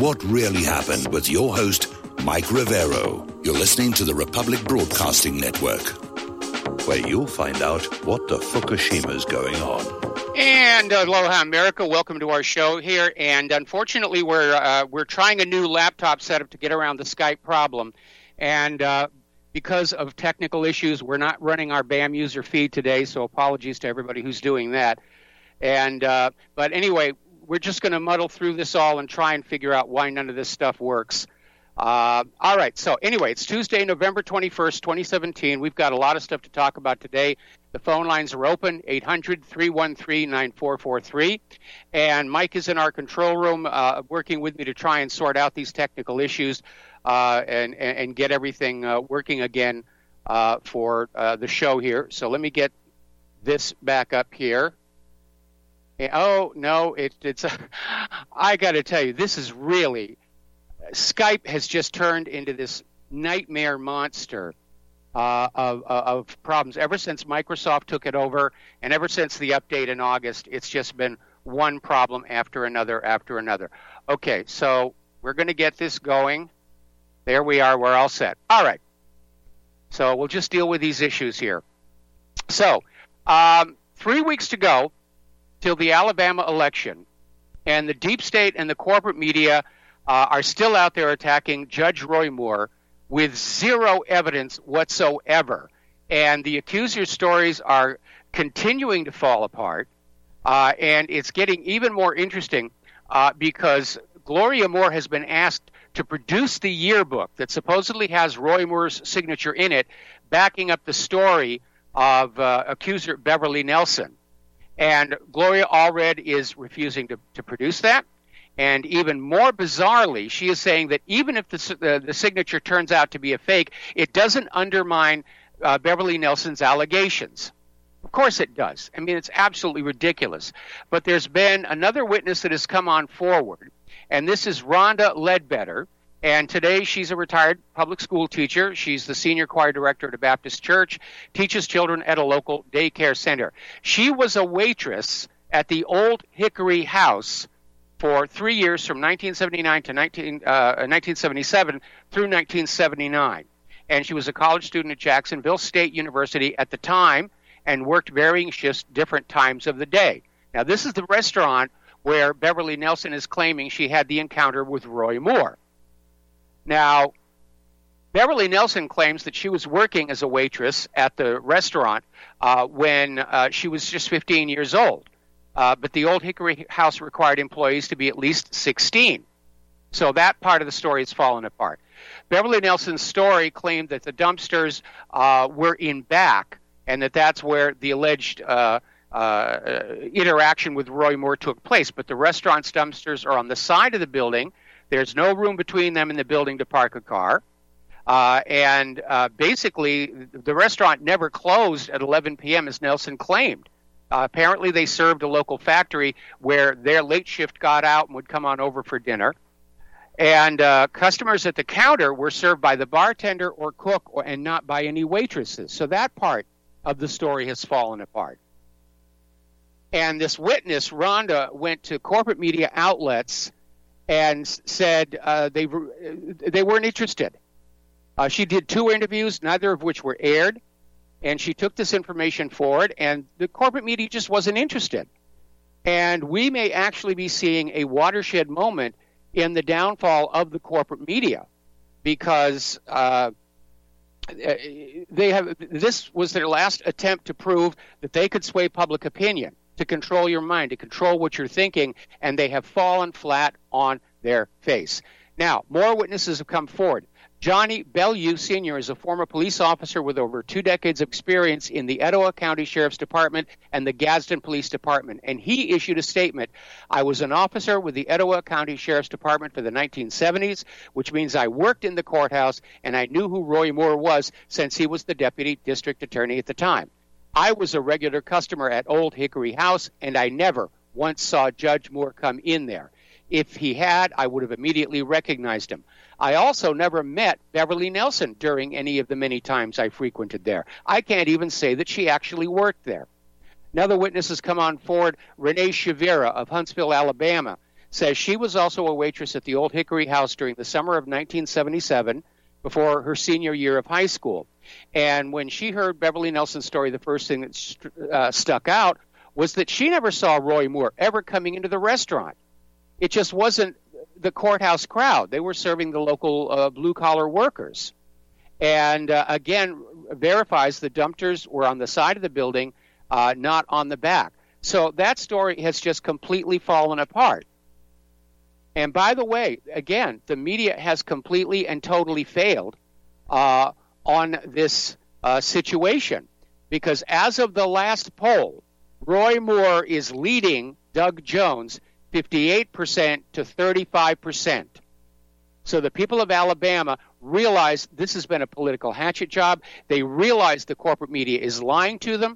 what really happened with your host, Mike Rivero. You're listening to the Republic Broadcasting Network, where you'll find out what the Fukushima's going on. And aloha, America. Welcome to our show here. And unfortunately, we're trying a new laptop setup to get around the Skype problem. And because of technical issues, we're not running our BAM user feed today. So apologies to everybody who's doing that. And but anyway, we're just going to muddle through this all and try and figure out why none of this stuff works. All right. So anyway, it's Tuesday, November 21st, 2017. We've got a lot of stuff to talk about today. The phone lines are open, 800-313-9443. And Mike is in our control room working with me to try and sort out these technical issues and get everything working again for the show here. So let me get this back up here. Oh, no, it's I got to tell you, this is really, Skype has just turned into this nightmare monster of problems. Ever since Microsoft took it over and ever since the update in August, it's just been one problem after another after another. Okay, so we're going to get this going. There we are. We're all set. All right. So we'll just deal with these issues here. So 3 weeks to go till the Alabama election, and the deep state and the corporate media are still out there attacking Judge Roy Moore with zero evidence whatsoever. And the accuser's stories are continuing to fall apart, and it's getting even more interesting because Gloria Moore has been asked to produce the yearbook that supposedly has Roy Moore's signature in it, backing up the story of accuser Beverly Nelson. And Gloria Allred is refusing to produce that. And even more bizarrely, she is saying that even if the signature turns out to be a fake, it doesn't undermine Beverly Nelson's allegations. Of course it does. I mean, it's absolutely ridiculous. But there's been another witness that has come on forward, and this is Rhonda Ledbetter. And today she's a retired public school teacher. She's the senior choir director at a Baptist church, teaches children at a local daycare center. She was a waitress at the Old Hickory House for 3 years, from 1979 to 1977 through 1979. And she was a college student at Jacksonville State University at the time and worked varying shifts different times of the day. Now, this is the restaurant where Beverly Nelson is claiming she had the encounter with Roy Moore. Now, Beverly Nelson claims that she was working as a waitress at the restaurant when she was just 15 years old. But the Old Hickory House required employees to be at least 16. So that part of the story has fallen apart. Beverly Nelson's story claimed that the dumpsters were in back and that's where the alleged interaction with Roy Moore took place. But the restaurant's dumpsters are on the side of the building. There's no room between them and the building to park a car. And basically, the restaurant never closed at 11 p.m., as Nelson claimed. Apparently, they served a local factory where their late shift got out and would come on over for dinner. And customers at the counter were served by the bartender or cook and not by any waitresses. So that part of the story has fallen apart. And this witness, Rhonda, went to corporate media outlets and said they weren't interested. She did 2 interviews, neither of which were aired, and she took this information forward, and the corporate media just wasn't interested. And we may actually be seeing a watershed moment in the downfall of the corporate media, because this was their last attempt to prove that they could sway public opinion, to control your mind, to control what you're thinking, and they have fallen flat on their face. Now, more witnesses have come forward. Johnny Bellew Sr. is a former police officer with over 2 decades of experience in the Etowah County Sheriff's Department and the Gadsden Police Department, and he issued a statement. I was an officer with the Etowah County Sheriff's Department for the 1970s, which means I worked in the courthouse, and I knew who Roy Moore was since he was the deputy district attorney at the time. I was a regular customer at Old Hickory House, and I never once saw Judge Moore come in there. If he had, I would have immediately recognized him. I also never met Beverly Nelson during any of the many times I frequented there. I can't even say that she actually worked there. Another witness has come on forward, Renee Shavira of Huntsville, Alabama, says she was also a waitress at the Old Hickory House during the summer of 1977 before her senior year of high school. And when she heard Beverly Nelson's story, the first thing that stuck out was that she never saw Roy Moore ever coming into the restaurant. It just wasn't the courthouse crowd. They were serving the local blue-collar workers. And again, verifies the dumpsters were on the side of the building, not on the back. So that story has just completely fallen apart. And by the way, again, the media has completely and totally failed on this situation, because as of the last poll, Roy Moore is leading Doug Jones 58% to 35%. So the people of Alabama realize this has been a political hatchet job. They realize the corporate media is lying to them.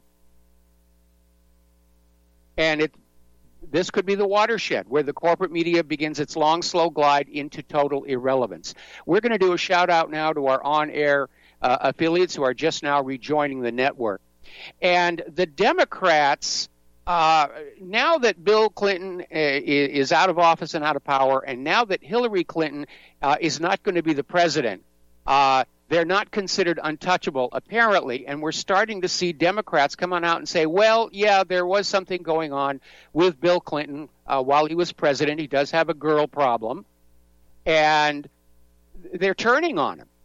And this could be the watershed where the corporate media begins its long, slow glide into total irrelevance. We're going to do a shout-out now to our on-air affiliates who are just now rejoining the network. And the Democrats, now that Bill Clinton is out of office and out of power, and now that Hillary Clinton is not going to be the president, they're not considered untouchable, apparently, and we're starting to see Democrats come on out and say, well, yeah, there was something going on with Bill Clinton while he was president. He does have a girl problem, and they're turning on him.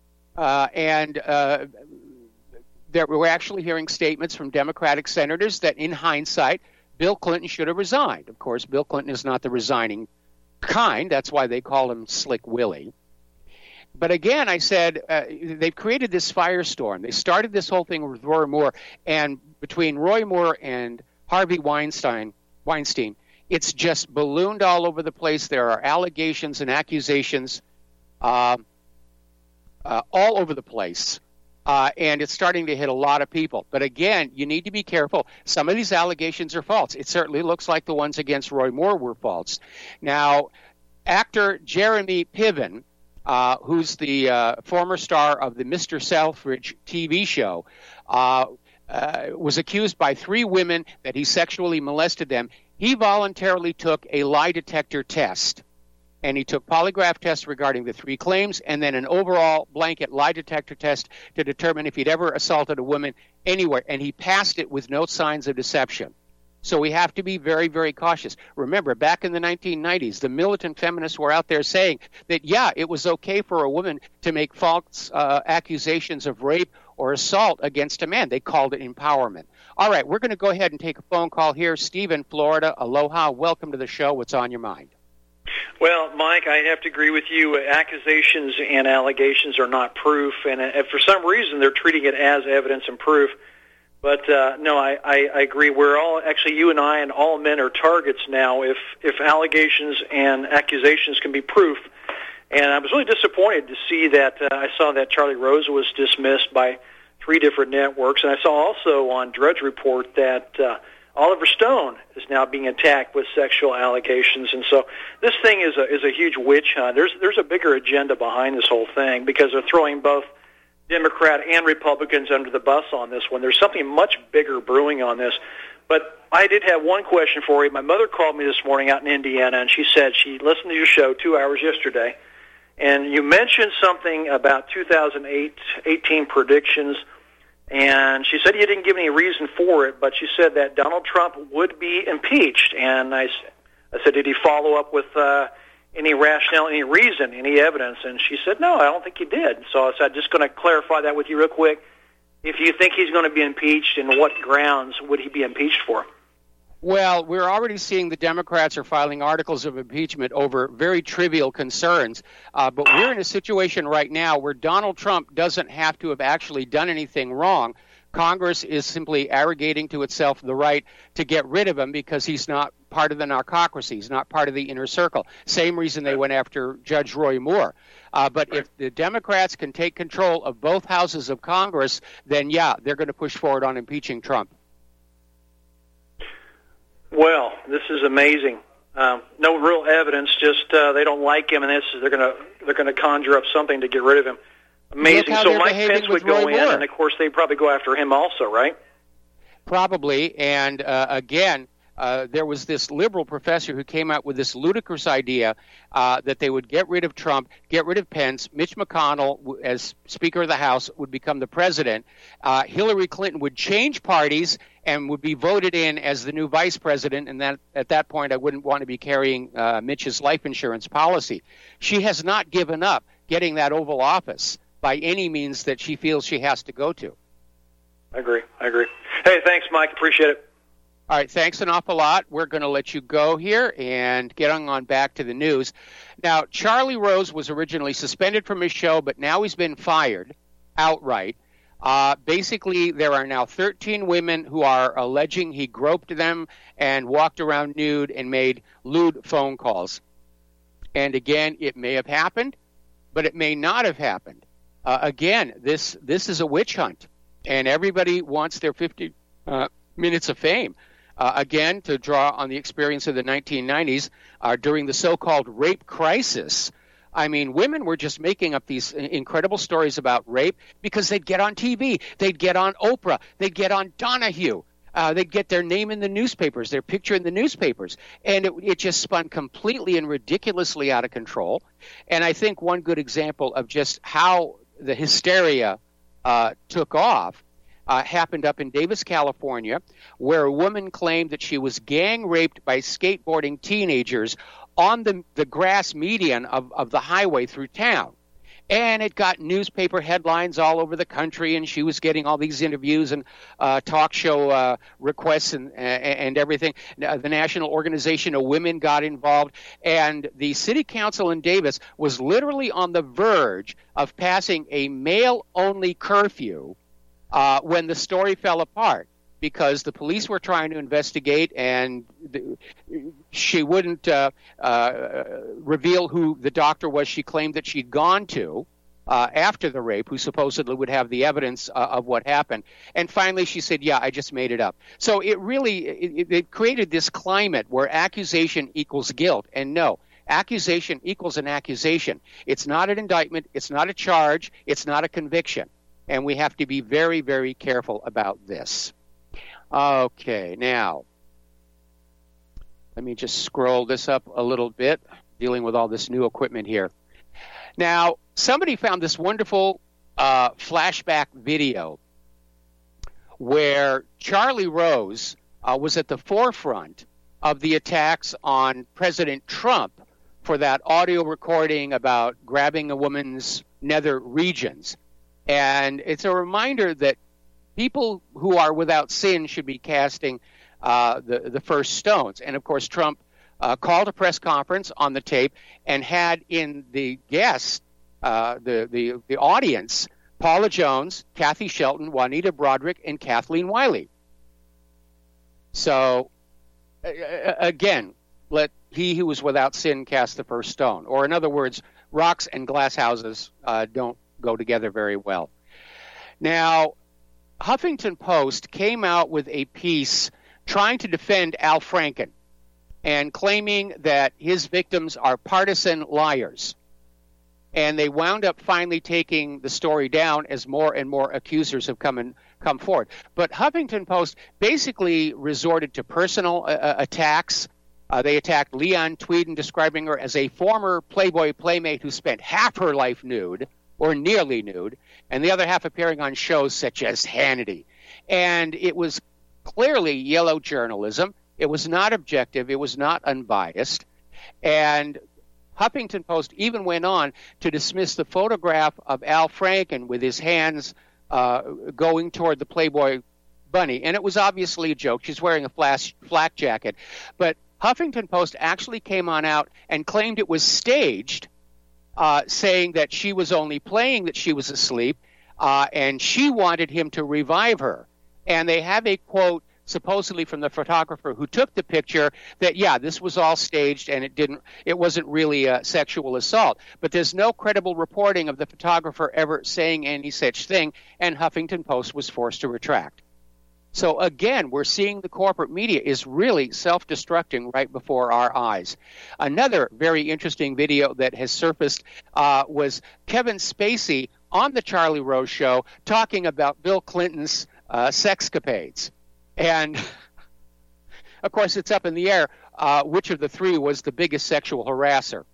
We're actually hearing statements from Democratic senators that, in hindsight, Bill Clinton should have resigned. Of course, Bill Clinton is not the resigning kind. That's why they call him Slick Willie. But again, I said, they've created this firestorm. They started this whole thing with Roy Moore, and between Roy Moore and Harvey Weinstein, it's just ballooned all over the place. There are allegations and accusations all over the place, and it's starting to hit a lot of people. But again, you need to be careful. Some of these allegations are false. It certainly looks like the ones against Roy Moore were false. Now, actor Jeremy Piven, who's the former star of the Mr. Selfridge TV show, was accused by 3 women that he sexually molested them. He voluntarily took a lie detector test, and he took polygraph tests regarding the 3 claims and then an overall blanket lie detector test to determine if he'd ever assaulted a woman anywhere, and he passed it with no signs of deception. So we have to be very, very cautious. Remember, back in the 1990s, the militant feminists were out there saying that, yeah, it was okay for a woman to make false accusations of rape or assault against a man. They called it empowerment. All right, we're going to go ahead and take a phone call here. Steve in Florida, aloha. Welcome to the show. What's on your mind? Well, Mike, I have to agree with you. Accusations and allegations are not proof, and for some reason they're treating it as evidence and proof. But no, I agree. We're all, actually, you and I and all men are targets now if allegations and accusations can be proof. And I was really disappointed to see that I saw that Charlie Rose was dismissed by 3 different networks. And I saw also on Drudge Report that Oliver Stone is now being attacked with sexual allegations. And so this thing is a huge witch hunt. There's a bigger agenda behind this whole thing because they're throwing both Democrat and Republicans under the bus on this one. There's something much bigger brewing on this. But I did have one question for you. My mother called me this morning out in Indiana, and she said she listened to your show 2 hours yesterday, and you mentioned something about 2018 predictions, and she said you didn't give any reason for it, but she said that Donald Trump would be impeached. And I said, did he follow up with any rationale, any reason, any evidence? And she said, no, I don't think he did. So I said, I'm just going to clarify that with you real quick. If you think he's going to be impeached, and what grounds would he be impeached for? Well, we're already seeing the Democrats are filing articles of impeachment over very trivial concerns. But we're in a situation right now where Donald Trump doesn't have to have actually done anything wrong. Congress is simply arrogating to itself the right to get rid of him because he's not part of the narcocracy. He's not part of the inner circle. Same reason they went after Judge Roy Moore. But if the Democrats can take control of both houses of Congress, then, yeah, they're going to push forward on impeaching Trump. Well, this is amazing. No real evidence, just they don't like him, and they're going to conjure up something to get rid of him. Amazing. So Mike Pence would go in, and of course they'd probably go after him also, right? Probably. And again, there was this liberal professor who came out with this ludicrous idea that they would get rid of Trump, get rid of Pence, Mitch McConnell, as Speaker of the House, would become the president. Hillary Clinton would change parties and would be voted in as the new vice president, and that at that point I wouldn't want to be carrying Mitch's life insurance policy. She has not given up getting that Oval Office by any means that she feels she has to go to. I agree. Hey, thanks, Mike. Appreciate it. All right, thanks an awful lot. We're going to let you go here and get on back to the news. Now, Charlie Rose was originally suspended from his show, but now he's been fired outright. Basically, there are now 13 women who are alleging he groped them and walked around nude and made lewd phone calls. And again, it may have happened, but it may not have happened. Again, this is a witch hunt, and everybody wants their 50 minutes of fame. Again, to draw on the experience of the 1990s, during the so-called rape crisis, I mean, women were just making up these incredible stories about rape because they'd get on TV, they'd get on Oprah, they'd get on Donahue, they'd get their name in the newspapers, their picture in the newspapers, and it just spun completely and ridiculously out of control. And I think one good example of just how the hysteria took off happened up in Davis, California, where a woman claimed that she was gang raped by skateboarding teenagers on the grass median of the highway through town. And it got newspaper headlines all over the country, and she was getting all these interviews and talk show requests and everything. The National Organization of Women got involved, and the city council in Davis was literally on the verge of passing a male-only curfew when the story fell apart, because the police were trying to investigate, and she wouldn't reveal who the doctor was she claimed that she'd gone to after the rape, who supposedly would have the evidence of what happened. And finally she said, yeah, I just made it up. So it really it created this climate where accusation equals guilt. And no, accusation equals an accusation. It's not an indictment. It's not a charge. It's not a conviction. And we have to be very, very careful about this. Okay, now, let me just scroll this up a little bit, dealing with all this new equipment here. Now, somebody found this wonderful flashback video where Charlie Rose was at the forefront of the attacks on President Trump for that audio recording about grabbing a woman's nether regions. And it's a reminder that people who are without sin should be casting the first stones. And, of course, Trump called a press conference on the tape and had in the guests, the audience, Paula Jones, Kathy Shelton, Juanita Broderick, and Kathleen Wiley. So, again, let he who is without sin cast the first stone. Or, in other words, rocks and glass houses don't go together very well. Now, Huffington Post came out with a piece trying to defend Al Franken and claiming that his victims are partisan liars. And they wound up finally taking the story down as more and more accusers have come forward. But Huffington Post basically resorted to personal attacks. They attacked Leon Tweeden, describing her as a former Playboy playmate who spent half her life nude, or nearly nude, and the other half appearing on shows such as Hannity. And it was clearly yellow journalism. It was not objective. It was not unbiased. And Huffington Post even went on to dismiss the photograph of Al Franken with his hands going toward the Playboy bunny. And it was obviously a joke. She's wearing a flak jacket. But Huffington Post actually came on out and claimed it was staged, saying that she was only playing that she was asleep, and she wanted him to revive her. And they have a quote supposedly from the photographer who took the picture that, yeah, this was all staged and it wasn't really a sexual assault. But there's no credible reporting of the photographer ever saying any such thing, and Huffington Post was forced to retract. So again, we're seeing the corporate media is really self-destructing right before our eyes. Another very interesting video that has surfaced was Kevin Spacey on the Charlie Rose Show talking about Bill Clinton's sexcapades. And Of course, it's up in the air which of the three was the biggest sexual harasser.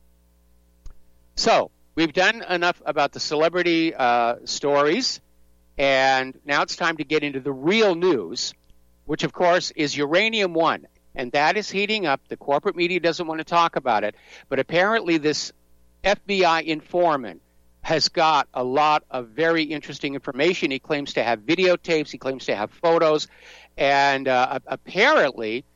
So we've done enough about the celebrity stories, and now it's time to get into the real news, which, of course, is Uranium One. And that is heating up. The corporate media doesn't want to talk about it. But apparently this FBI informant has got a lot of very interesting information. He claims to have videotapes. He claims to have photos. And apparently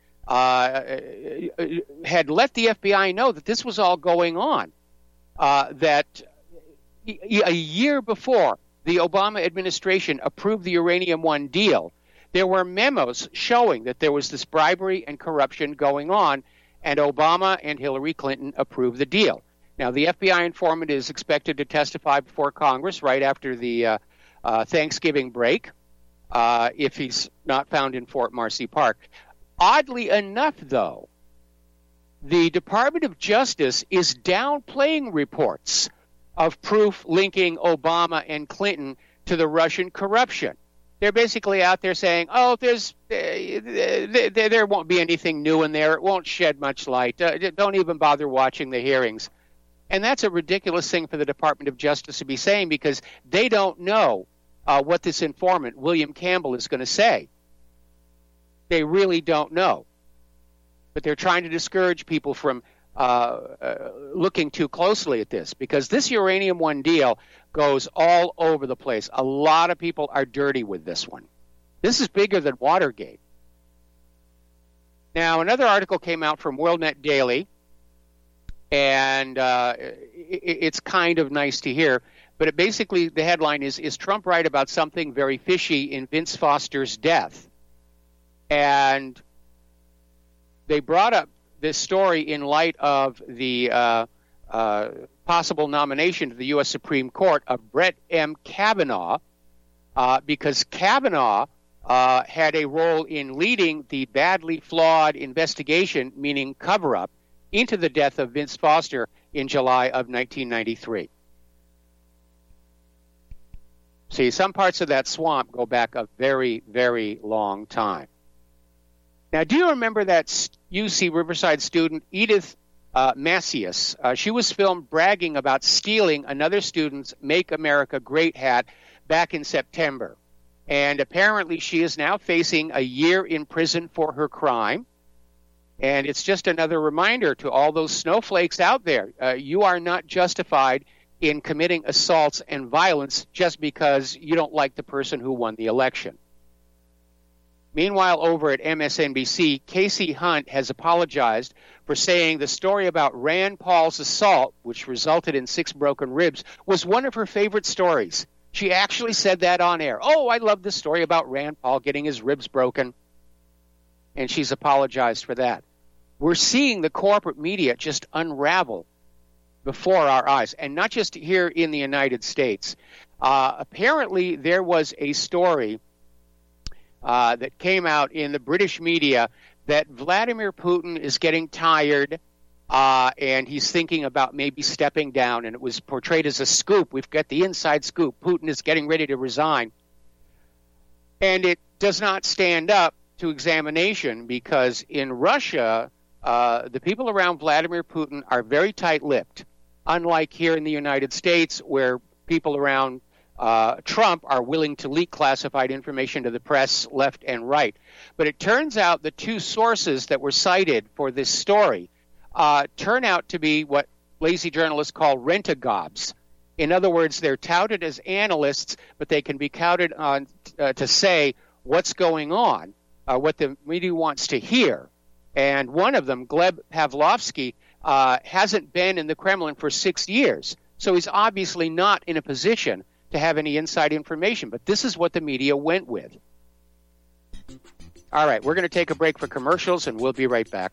had let the FBI know that this was all going on. That a year before the Obama administration approved the Uranium One deal, there were memos showing that there was this bribery and corruption going on, and Obama and Hillary Clinton approved the deal. Now, the FBI informant is expected to testify before Congress right after the Thanksgiving break, if he's not found in Fort Marcy Park. Oddly enough, though, the Department of Justice is downplaying reports of proof linking Obama and Clinton to the Russian corruption. They're basically out there saying, oh, there won't be anything new in there. It won't shed much light. Don't even bother watching the hearings. And that's a ridiculous thing for the Department of Justice to be saying, because they don't know what this informant, William Campbell, is going to say. They really don't know. But they're trying to discourage people from looking too closely at this, because this Uranium One deal goes all over the place. A lot of people are dirty with this one. This is bigger than Watergate. Now, another article came out from WorldNet Daily, and it's kind of nice to hear, but basically the headline is Trump right about something very fishy in Vince Foster's death? And they brought up this story in light of the possible nomination to the U.S. Supreme Court of Brett M. Kavanaugh, because Kavanaugh had a role in leading the badly flawed investigation, meaning cover-up, into the death of Vince Foster in July of 1993. See, some parts of that swamp go back a very, very long time. Now, do you remember that UC Riverside student, Edith Macias? She was filmed bragging about stealing another student's Make America Great hat back in September. And apparently she is now facing a year in prison for her crime. And it's just another reminder to all those snowflakes out there. You are not justified in committing assaults and violence just because you don't like the person who won the election. Meanwhile, over at MSNBC, Casey Hunt has apologized for saying the story about Rand Paul's assault, which resulted in 6 broken ribs, was one of her favorite stories. She actually said that on air. Oh, I love the story about Rand Paul getting his ribs broken. And she's apologized for that. We're seeing the corporate media just unravel before our eyes, and not just here in the United States. Apparently, there was a story that came out in the British media that Vladimir Putin is getting tired and he's thinking about maybe stepping down, and it was portrayed as a scoop. We've got the inside scoop. Putin is getting ready to resign. And it does not stand up to examination, because in Russia, the people around Vladimir Putin are very tight-lipped, unlike here in the United States, where people around Trump are willing to leak classified information to the press left and right. But it turns out the 2 sources that were cited for this story turn out to be what lazy journalists call rent-a-gobs. In other words, they're touted as analysts, but they can be counted on to say what's going on, what the media wants to hear. And one of them, Gleb Pavlovsky, hasn't been in the Kremlin for 6 years. So he's obviously not in a position to have any inside information. But this is what the media went with. All right, we're going to take a break for commercials, and we'll be right back.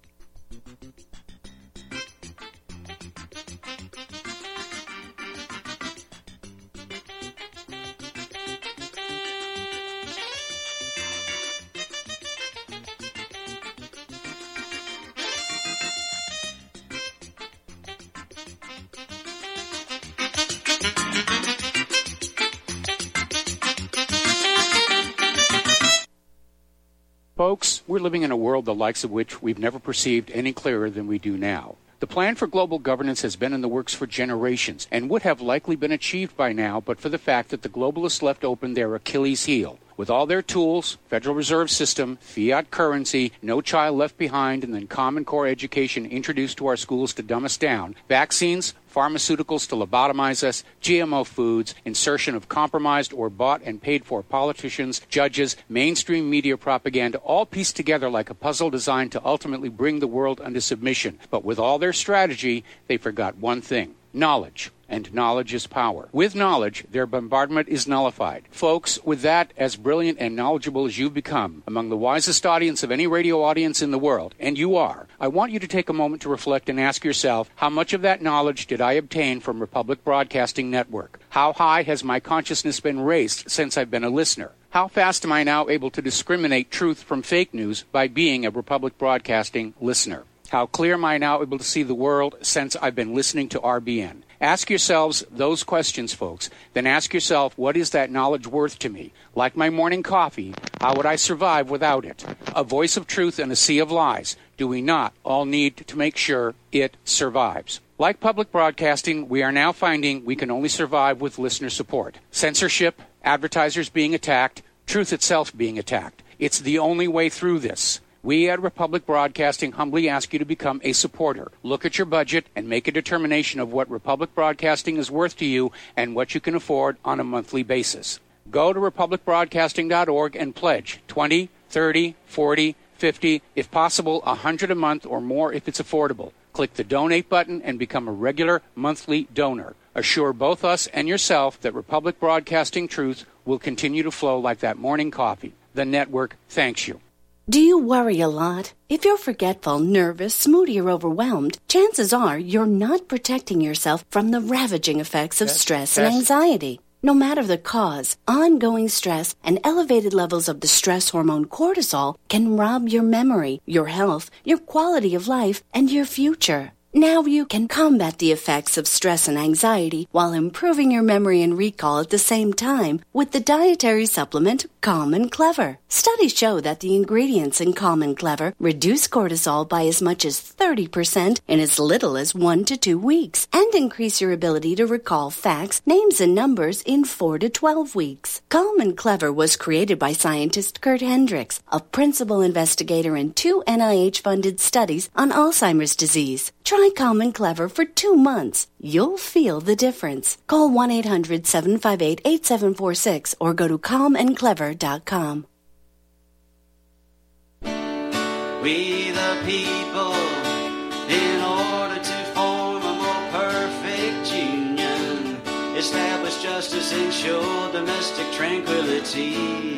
Folks, we're living in a world the likes of which we've never perceived any clearer than we do now. The plan for global governance has been in the works for generations and would have likely been achieved by now but for the fact that the globalists left open their Achilles heel. With all their tools, Federal Reserve System, fiat currency, no child left behind, and then Common Core education introduced to our schools to dumb us down, vaccines, pharmaceuticals to lobotomize us, GMO foods, insertion of compromised or bought and paid for politicians, judges, mainstream media propaganda, all pieced together like a puzzle designed to ultimately bring the world under submission. But with all their strategy, they forgot one thing: knowledge. And knowledge is power. With knowledge, their bombardment is nullified. Folks, with that, as brilliant and knowledgeable as you've become, among the wisest audience of any radio audience in the world, and you are, I want you to take a moment to reflect and ask yourself, how much of that knowledge did I obtain from Republic Broadcasting Network? How high has my consciousness been raised since I've been a listener? How fast am I now able to discriminate truth from fake news by being a Republic Broadcasting listener? How clear am I now able to see the world since I've been listening to RBN? Ask yourselves those questions, folks. Then ask yourself, what is that knowledge worth to me? Like my morning coffee, how would I survive without it? A voice of truth in a sea of lies. Do we not all need to make sure it survives? Like public broadcasting, we are now finding we can only survive with listener support. Censorship, advertisers being attacked, truth itself being attacked. It's the only way through this. We at Republic Broadcasting humbly ask you to become a supporter. Look at your budget and make a determination of what Republic Broadcasting is worth to you and what you can afford on a monthly basis. Go to republicbroadcasting.org and pledge $20, $30, $40, $50, if possible, $100 a month or more if it's affordable. Click the donate button and become a regular monthly donor. Assure both us and yourself that Republic Broadcasting truth will continue to flow like that morning coffee. The network thanks you. Do you worry a lot? If you're forgetful, nervous, moody, or overwhelmed, chances are you're not protecting yourself from the ravaging effects of stress and anxiety. No matter the cause, ongoing stress and elevated levels of the stress hormone cortisol can rob your memory, your health, your quality of life, and your future. Now you can combat the effects of stress and anxiety while improving your memory and recall at the same time with the dietary supplement Calm and Clever. Studies show that the ingredients in Calm and Clever reduce cortisol by as much as 30% in as little as 1 to 2 weeks and increase your ability to recall facts, names, and numbers in 4 to 12 weeks. Calm and Clever was created by scientist Kurt Hendricks, a principal investigator in 2 NIH-funded studies on Alzheimer's disease. Try Calm and Clever for 2 months. You'll feel the difference. Call 1-800-758-8746 or go to calmandclever.com. We the people, in order to form a more perfect union, establish justice, ensure domestic tranquility,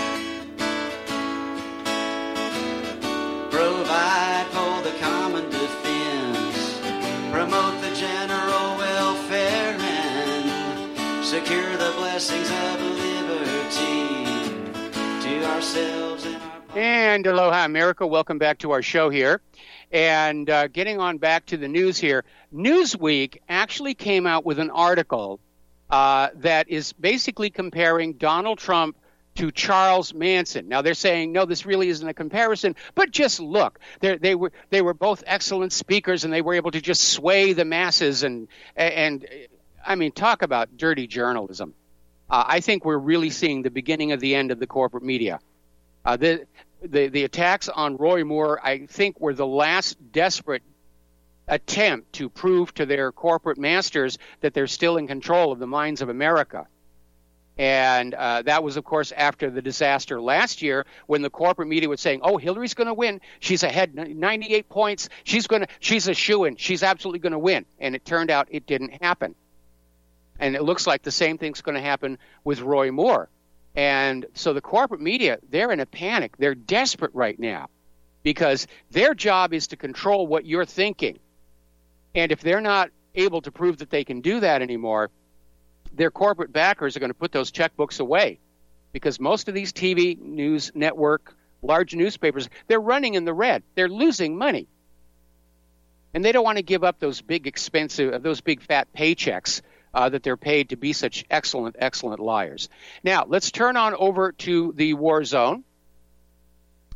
provide for the common defense, promote the general welfare, and secure the blessings of liberty to ourselves and our... And aloha, America. Welcome back to our show here. And getting on back to the news here, Newsweek actually came out with an article that is basically comparing Donald Trump to Charles Manson. Now they're saying, no, this really isn't a comparison, but just look, they were both excellent speakers, and they were able to just sway the masses. And I mean, talk about dirty journalism. I think we're really seeing the beginning of the end of the corporate media. The attacks on Roy Moore, I think, were the last desperate attempt to prove to their corporate masters that they're still in control of the minds of America. And that was, of course, after the disaster last year when the corporate media was saying, oh, Hillary's going to win. She's ahead 98 points. She's a shoo-in. She's absolutely going to win. And it turned out it didn't happen. And it looks like the same thing's going to happen with Roy Moore. And so the corporate media, they're in a panic. They're desperate right now because their job is to control what you're thinking. And if they're not able to prove that they can do that anymore, their corporate backers are going to put those checkbooks away because most of these TV news network, large newspapers, they're running in the red. They're losing money. And they don't want to give up those big expensive, those big fat paychecks that they're paid to be such excellent liars. Now, let's turn on over to the war zone.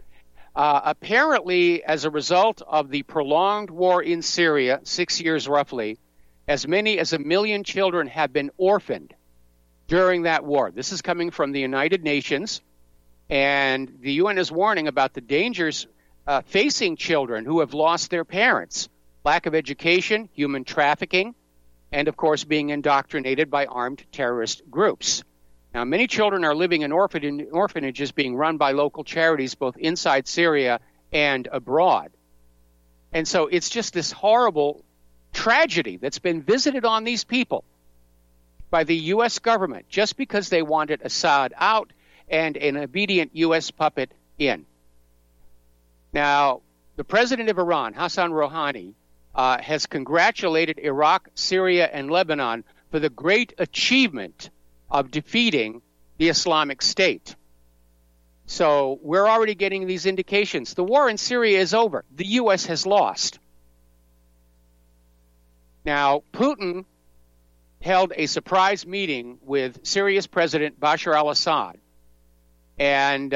Apparently, as a result of the prolonged war in Syria, 6 years roughly, as many as 1 million children have been orphaned during that war. This is coming from the United Nations, and the UN is warning about the dangers facing children who have lost their parents: lack of education, human trafficking, and, of course, being indoctrinated by armed terrorist groups. Now, many children are living in orphanages being run by local charities both inside Syria and abroad. And so it's just this horrible tragedy that's been visited on these people by the U.S. government just because they wanted Assad out and an obedient U.S. puppet in. Now, the president of Iran, Hassan Rouhani, has congratulated Iraq, Syria, and Lebanon for the great achievement of defeating the Islamic State. So we're already getting these indications. The war in Syria is over. The U.S. has lost. Now, Putin held a surprise meeting with Syria's President Bashar al-Assad and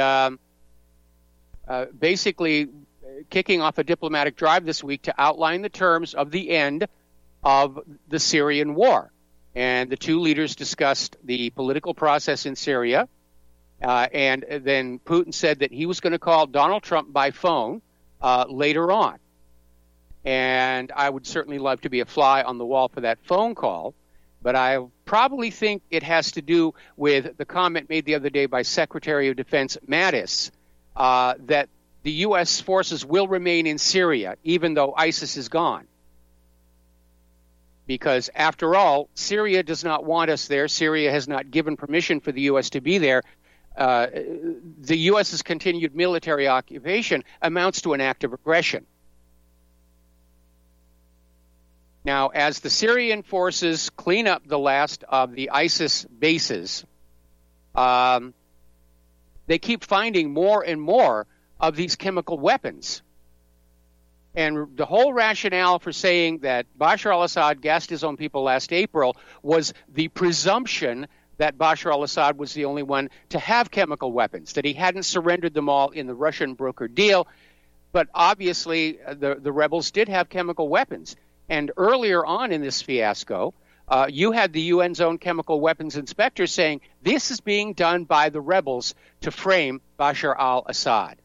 basically kicking off a diplomatic drive this week to outline the terms of the end of the Syrian war. And the two leaders discussed the political process in Syria. And then Putin said that he was going to call Donald Trump by phone later on. And I would certainly love to be a fly on the wall for that phone call. But I probably think it has to do with the comment made the other day by Secretary of Defense Mattis that the U.S. forces will remain in Syria even though ISIS is gone. Because, after all, Syria does not want us there. Syria has not given permission for the U.S. to be there. The U.S.'s continued military occupation amounts to an act of aggression. Now, as the Syrian forces clean up the last of the ISIS bases, they keep finding more and more of these chemical weapons. And the whole rationale for saying that Bashar al-Assad gassed his own people last April was the presumption that Bashar al-Assad was the only one to have chemical weapons, that he hadn't surrendered them all in the Russian broker deal. But obviously, the rebels did have chemical weapons. And earlier on in this fiasco, you had the UN's own chemical weapons inspector saying this is being done by the rebels to frame Bashar al-Assad.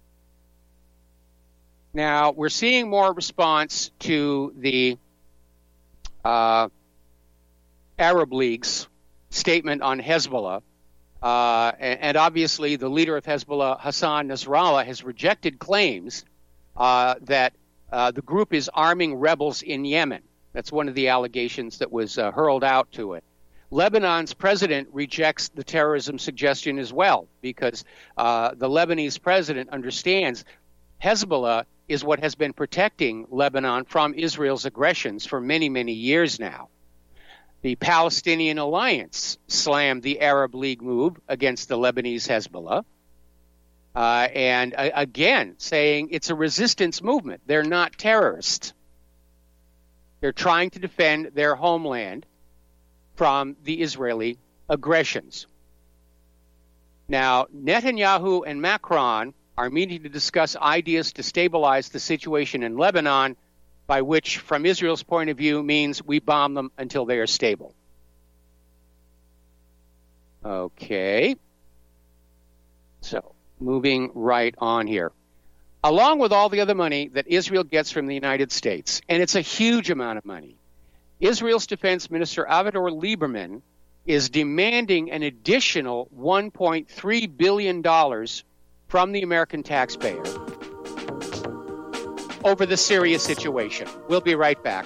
Now, we're seeing more response to the Arab League's statement on Hezbollah. And obviously, the leader of Hezbollah, Hassan Nasrallah, has rejected claims that the group is arming rebels in Yemen. That's one of the allegations that was hurled out to it. Lebanon's president rejects the terrorism suggestion as well, because the Lebanese president understands Hezbollah is what has been protecting Lebanon from Israel's aggressions for many, many years now. The Palestinian Alliance slammed the Arab League move against the Lebanese Hezbollah, and again saying it's a resistance movement. They're not terrorists. They're trying to defend their homeland from the Israeli aggressions. Now, Netanyahu and Macron are meeting to discuss ideas to stabilize the situation in Lebanon, by which, from Israel's point of view, means we bomb them until they are stable. Okay. So, moving right on here. Along with all the other money that Israel gets from the United States, and it's a huge amount of money, Israel's Defense Minister Avigdor Lieberman is demanding an additional $1.3 billion from the American taxpayer over the Syria situation. We'll be right back.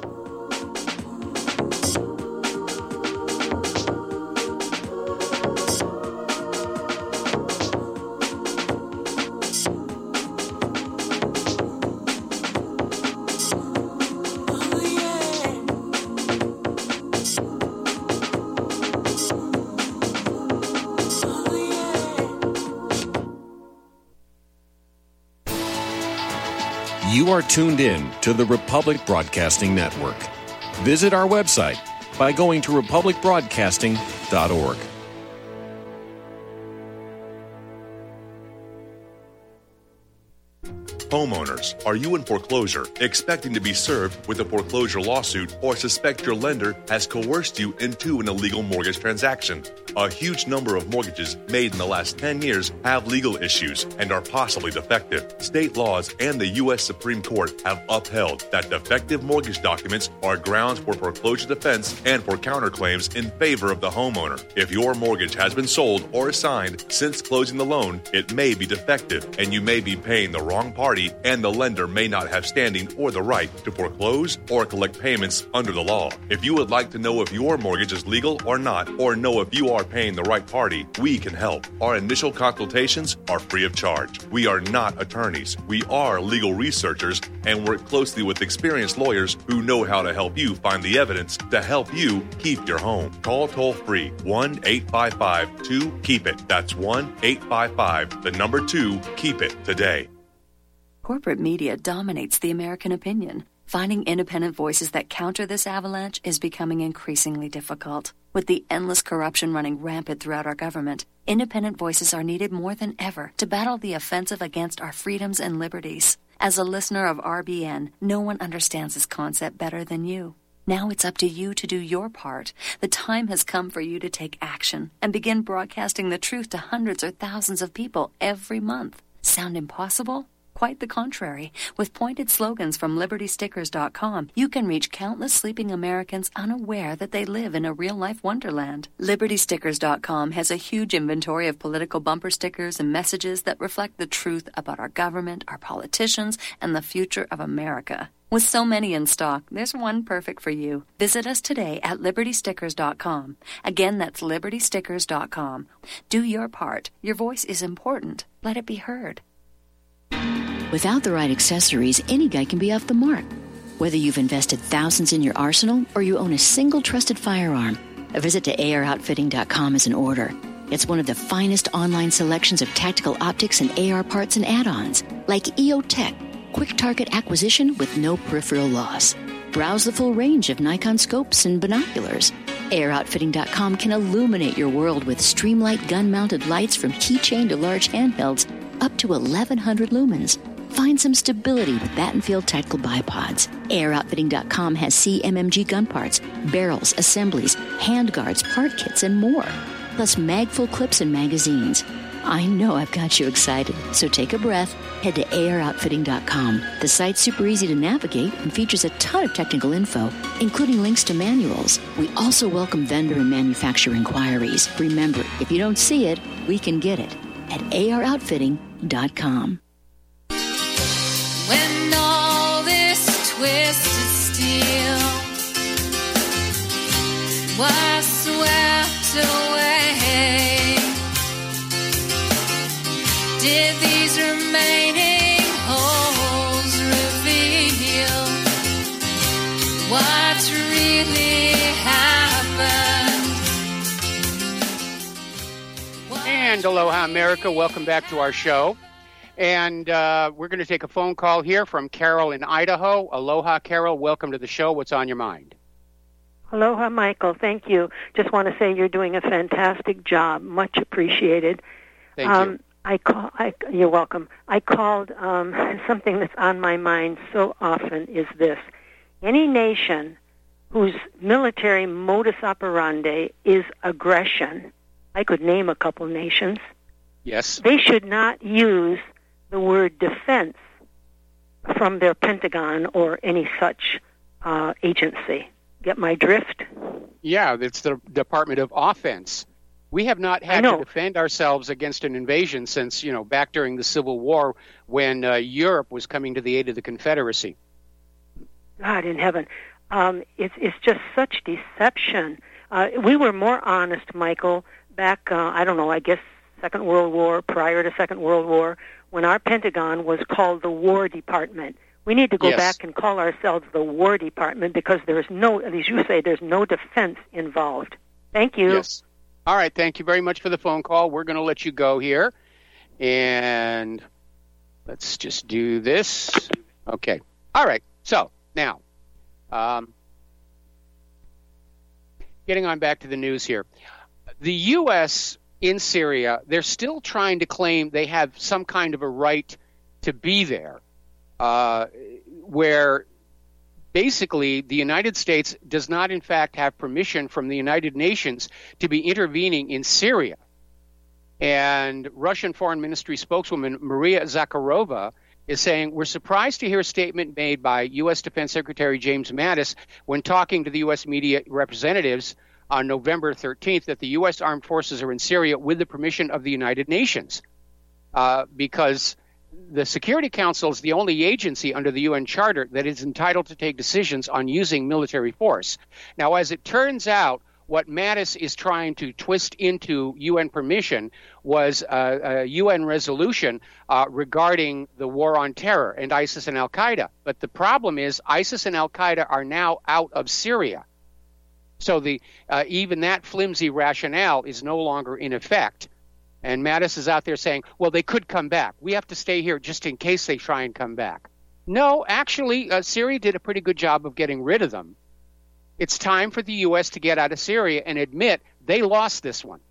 You are tuned in to the Republic Broadcasting Network. Visit our website by going to republicbroadcasting.org. . Homeowners, are you in foreclosure, expecting to be served with a foreclosure lawsuit, or suspect your lender has coerced you into an illegal mortgage transaction? A huge number of mortgages made in the last 10 years have legal issues and are possibly defective. State laws and the U.S. Supreme Court have upheld that defective mortgage documents are grounds for foreclosure defense and for counterclaims in favor of the homeowner. If your mortgage has been sold or assigned since closing the loan, it may be defective, and you may be paying the wrong party, and the lender may not have standing or the right to foreclose or collect payments under the law. If you would like to know if your mortgage is legal or not, or know if you are paying the right party, we can help. Our initial consultations are free of charge. We are not attorneys. We are legal researchers and work closely with experienced lawyers who know how to help you find the evidence to help you keep your home. Call toll-free 1-855-2-KEEP-IT. That's 1-855-2-KEEP-IT today. Corporate media dominates the American opinion. Finding independent voices that counter this avalanche is becoming increasingly difficult. With the endless corruption running rampant throughout our government, independent voices are needed more than ever to battle the offensive against our freedoms and liberties. As a listener of RBN, no one understands this concept better than you. Now it's up to you to do your part. The time has come for you to take action and begin broadcasting the truth to hundreds or thousands of people every month. Sound impossible? Quite the contrary. With pointed slogans from LibertyStickers.com, you can reach countless sleeping Americans unaware that they live in a real-life wonderland. LibertyStickers.com has a huge inventory of political bumper stickers and messages that reflect the truth about our government, our politicians, and the future of America. With so many in stock, there's one perfect for you. Visit us today at LibertyStickers.com. Again, that's LibertyStickers.com. Do your part. Your voice is important. Let it be heard. Without the right accessories, any guy can be off the mark. Whether you've invested thousands in your arsenal or you own a single trusted firearm, a visit to AROutfitting.com is in order. It's one of the finest online selections of tactical optics and AR parts and add-ons, like EOTech, quick target acquisition with no peripheral loss. Browse the full range of Nikon scopes and binoculars. AROutfitting.com can illuminate your world with Streamlight gun-mounted lights from keychain to large handhelds up to 1,100 lumens. Find some stability with Battenfield Tactical Bipods. AROutfitting.com has CMMG gun parts, barrels, assemblies, handguards, part kits, and more. Plus mag-full clips and magazines. I know I've got you excited, so take a breath. Head to AROutfitting.com. The site's super easy to navigate and features a ton of technical info, including links to manuals. We also welcome vendor and manufacturer inquiries. Remember, if you don't see it, we can get it at AROutfitting.com. When all this twisted steel was swept away, did these remaining holes reveal what's really happened? And aloha, America. Welcome back to our show. And we're going to take a phone call here from Carol in Idaho. Aloha, Carol. Welcome to the show. What's on your mind? Aloha, Michael. Thank you. Just want to say you're doing a fantastic job. Much appreciated. Thank you. You're welcome. I called something that's on my mind so often is this. Any nation whose military modus operandi is aggression, I could name a couple nations. Yes. They should not use the word defense from their Pentagon or any such agency. Get my drift? Yeah, it's the Department of Offense. We have not had to defend ourselves against an invasion since, back during the Civil War when Europe was coming to the aid of the Confederacy. God in heaven. It's just such deception. We were more honest, Michael, back, I guess Second World War, prior to Second World War, when our Pentagon was called the War Department. We need to go back and call ourselves the War Department because there's no, as you say, there's no defense involved. Thank you. Yes. All right, thank you very much for the phone call. We're going to let you go here. And let's just do this. Okay. All right. So, now, getting on back to the news here. The U.S. in Syria, they're still trying to claim they have some kind of a right to be there. where basically the United States does not, in fact, have permission from the United Nations to be intervening in Syria. And Russian Foreign Ministry spokeswoman Maria Zakharova is saying, we're surprised to hear a statement made by U.S. Defense Secretary James Mattis when talking to the U.S. media representatives on November 13th that the U.S. armed forces are in Syria with the permission of the United Nations, because the Security Council is the only agency under the UN Charter that is entitled to take decisions on using military force. Now, as it turns out, what Mattis is trying to twist into UN permission was a UN resolution regarding the war on terror and ISIS and al-Qaeda. But the problem is ISIS and al-Qaeda are now out of Syria. So even that flimsy rationale is no longer in effect. And Mattis is out there saying, well, they could come back. We have to stay here just in case they try and come back. No, actually, Syria did a pretty good job of getting rid of them. It's time for the U.S. to get out of Syria and admit they lost this one.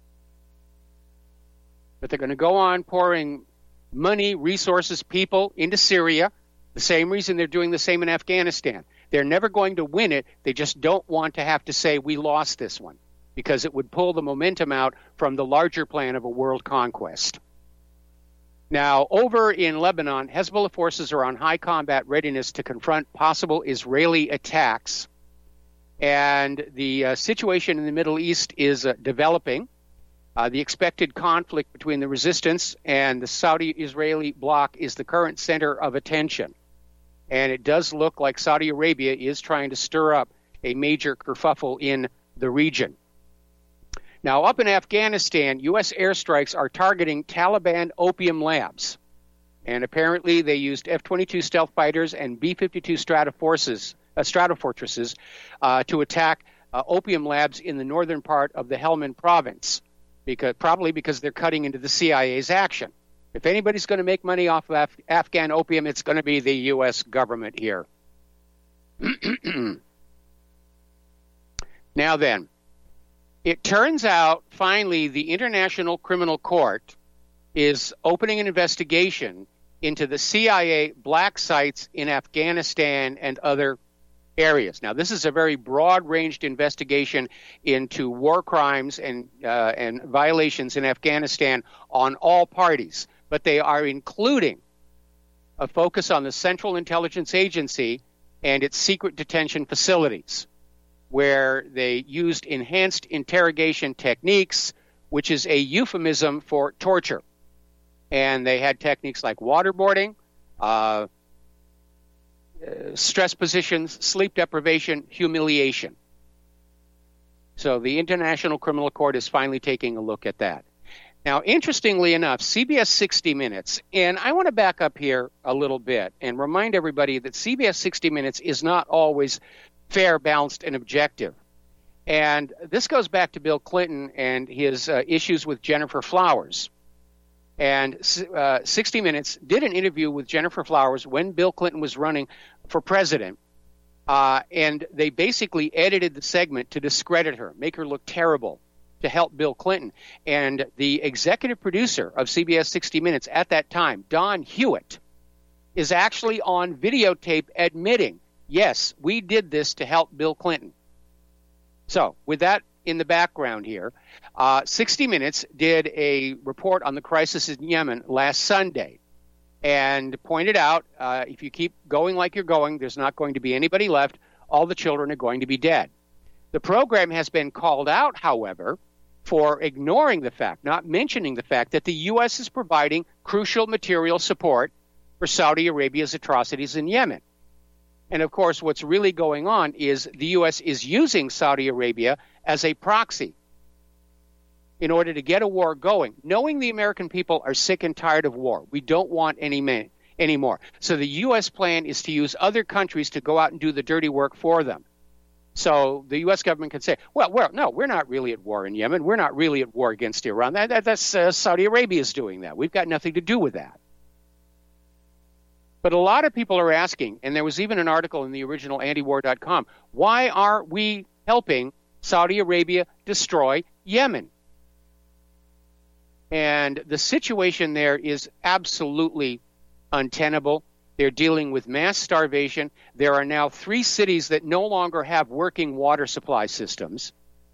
But they're going to go on pouring money, resources, people into Syria, the same reason they're doing the same in Afghanistan. They're never going to win it. They just don't want to have to say we lost this one, because it would pull the momentum out from the larger plan of a world conquest. Now, over in Lebanon, Hezbollah forces are on high combat readiness to confront possible Israeli attacks. And the situation in the Middle East is developing. The expected conflict between the resistance and the Saudi-Israeli bloc is the current center of attention. And it does look like Saudi Arabia is trying to stir up a major kerfuffle in the region. Now, up in Afghanistan, U.S. airstrikes are targeting Taliban opium labs. And apparently they used F-22 stealth fighters and B-52 Stratofortresses to attack opium labs in the northern part of the Helmand province, probably because they're cutting into the CIA's action. If anybody's going to make money off of Afghan opium, it's going to be the U.S. government here. Now then, it turns out, finally, the International Criminal Court is opening an investigation into the CIA black sites in Afghanistan and other areas. Now, this is a very broad-ranged investigation into war crimes and violations in Afghanistan on all parties, but they are including a focus on the Central Intelligence Agency and its secret detention facilities, where they used enhanced interrogation techniques, which is a euphemism for torture. And they had techniques like waterboarding, stress positions, sleep deprivation, humiliation. So the International Criminal Court is finally taking a look at that. Now, interestingly enough, CBS 60 Minutes, and I want to back up here a little bit and remind everybody that CBS 60 Minutes is not always fair, balanced, and objective. And this goes back to Bill Clinton and his issues with Jennifer Flowers. And 60 Minutes did an interview with Jennifer Flowers when Bill Clinton was running for president, and they basically edited the segment to discredit her, make her look terrible, to help Bill Clinton. And the executive producer of CBS 60 Minutes at that time, Don Hewitt, is actually on videotape admitting, yes, we did this to help Bill Clinton. So with that in the background here, 60 Minutes did a report on the crisis in Yemen last Sunday and pointed out, if you keep going like you're going, there's not going to be anybody left. All the children are going to be dead. The program has been called out, however, for ignoring the fact, not mentioning the fact that the U.S. is providing crucial material support for Saudi Arabia's atrocities in Yemen. And, of course, what's really going on is the U.S. is using Saudi Arabia as a proxy in order to get a war going, knowing the American people are sick and tired of war. We don't want any more. So the U.S. plan is to use other countries to go out and do the dirty work for them. So the U.S. government can say, well, no, we're not really at war in Yemen. We're not really at war against Iran. That's Saudi Arabia's doing that. We've got nothing to do with that. But a lot of people are asking, and there was even an article in the original antiwar.com, why are we helping Saudi Arabia destroy Yemen? And the situation there is absolutely untenable. They're dealing with mass starvation. There are now 3 cities that no longer have working water supply systems.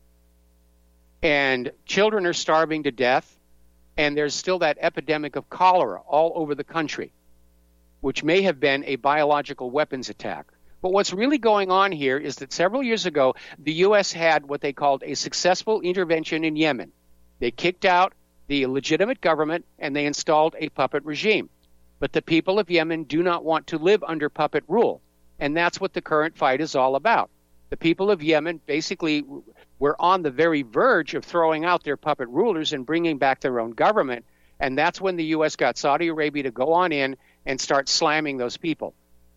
And children are starving to death. And there's still that epidemic of cholera all over the country, which may have been a biological weapons attack. But what's really going on here is that several years ago, the U.S. had what they called a successful intervention in Yemen. They kicked out the legitimate government and they installed a puppet regime. But the people of Yemen do not want to live under puppet rule. And that's what the current fight is all about. The people of Yemen basically were on the very verge of throwing out their puppet rulers and bringing back their own government. And that's when the U.S. got Saudi Arabia to go on in and start slamming those people.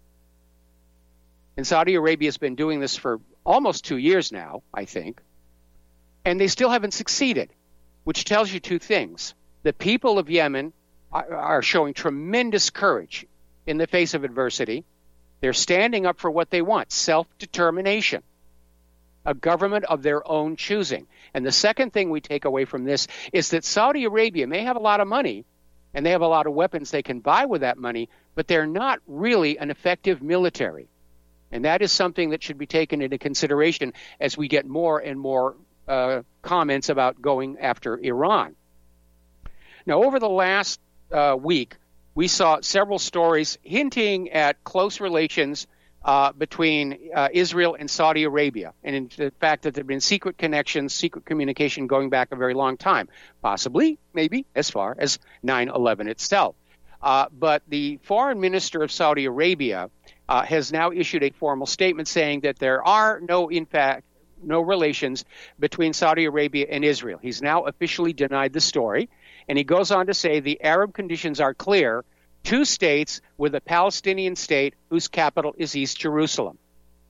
And Saudi Arabia has been doing this for almost 2 years now, I think. And they still haven't succeeded, which tells you 2 things. The people of Yemen are showing tremendous courage in the face of adversity. They're standing up for what they want, self-determination, a government of their own choosing. And the second thing we take away from this is that Saudi Arabia may have a lot of money, and they have a lot of weapons they can buy with that money, but they're not really an effective military. And that is something that should be taken into consideration as we get more and more comments about going after Iran. Now, over the last week, we saw several stories hinting at close relations between Israel and Saudi Arabia, and in the fact that there have been secret connections, secret communication going back a very long time, possibly, maybe, as far as 9/11 itself. But the foreign minister of Saudi Arabia has now issued a formal statement saying that there are no relations between Saudi Arabia and Israel. He's now officially denied the story. And he goes on to say the Arab conditions are clear, 2 states with a Palestinian state whose capital is East Jerusalem.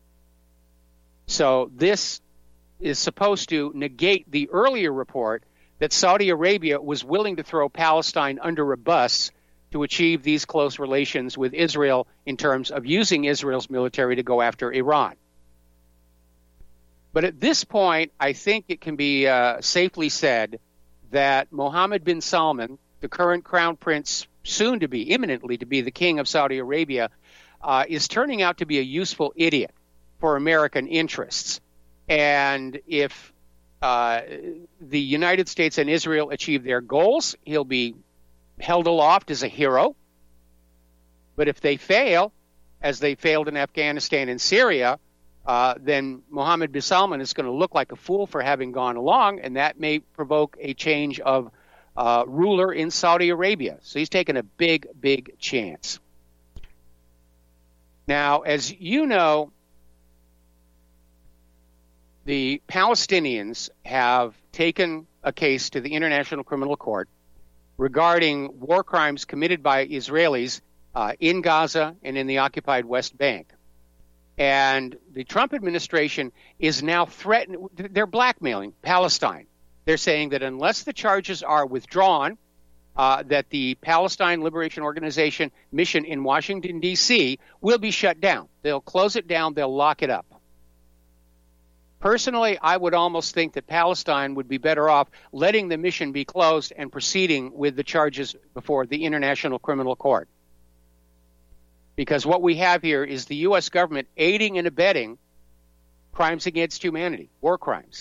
So this is supposed to negate the earlier report that Saudi Arabia was willing to throw Palestine under a bus to achieve these close relations with Israel in terms of using Israel's military to go after Iran. But at this point, I think it can be safely said that Mohammed bin Salman, the current crown prince, soon to be, imminently to be the king of Saudi Arabia, is turning out to be a useful idiot for American interests. And if the United States and Israel achieve their goals, he'll be held aloft as a hero. But if they fail, as they failed in Afghanistan and Syria, then Mohammed bin Salman is going to look like a fool for having gone along, and that may provoke a change of ruler in Saudi Arabia. So he's taken a big, big chance. Now, as you know, the Palestinians have taken a case to the International Criminal Court regarding war crimes committed by Israelis in Gaza and in the occupied West Bank. And the Trump administration is now threatening, they're blackmailing Palestine. They're saying that unless the charges are withdrawn, that the Palestine Liberation Organization mission in Washington, D.C. will be shut down. They'll close it down. They'll lock it up. Personally, I would almost think that Palestine would be better off letting the mission be closed and proceeding with the charges before the International Criminal Court. Because what we have here is the U.S. government aiding and abetting crimes against humanity, war crimes.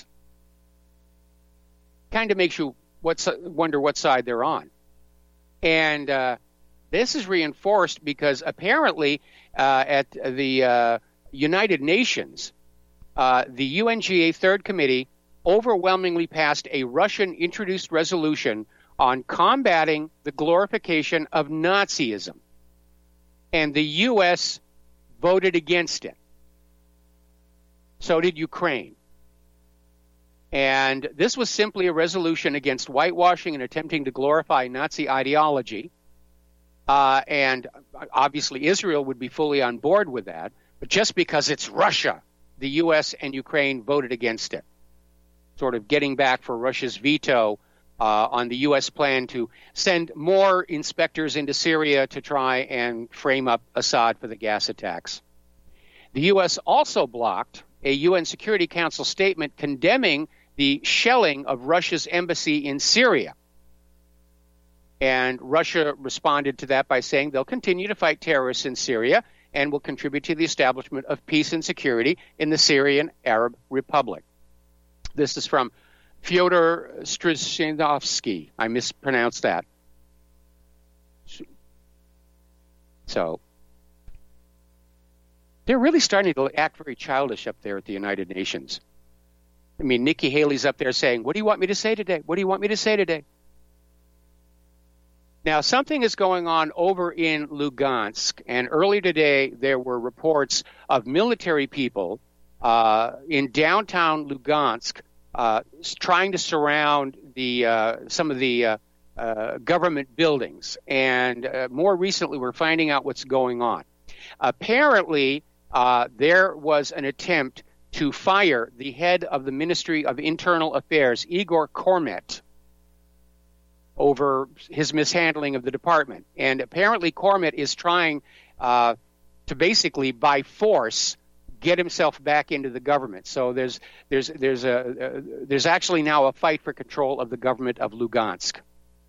Kind of makes you wonder what side they're on. And this is reinforced because apparently at the United Nations, the UNGA Third Committee overwhelmingly passed a Russian-introduced resolution on combating the glorification of Nazism. And the U.S. voted against it. So did Ukraine. And this was simply a resolution against whitewashing and attempting to glorify Nazi ideology. And obviously Israel would be fully on board with that. But just because it's Russia, the U.S. and Ukraine voted against it, sort of getting back for Russia's veto on the U.S. plan to send more inspectors into Syria to try and frame up Assad for the gas attacks. The U.S. also blocked a UN Security Council statement condemning the shelling of Russia's embassy in Syria. And Russia responded to that by saying they'll continue to fight terrorists in Syria and will contribute to the establishment of peace and security in the Syrian Arab Republic. This is from Fyodor Strzenovsky. I mispronounced that. So they're really starting to act very childish up there at the United Nations. I mean, Nikki Haley's up there saying, "What do you want me to say today? What do you want me to say today?" Now, something is going on over in Lugansk, and early today there were reports of military people in downtown Lugansk trying to surround some of the government buildings. And more recently, we're finding out what's going on. Apparently, there was an attempt to fire the head of the Ministry of Internal Affairs, Igor Kormet, over his mishandling of the department. And apparently Kormet is trying to basically, by force, get himself back into the government. So there's actually now a fight for control of the government of Lugansk.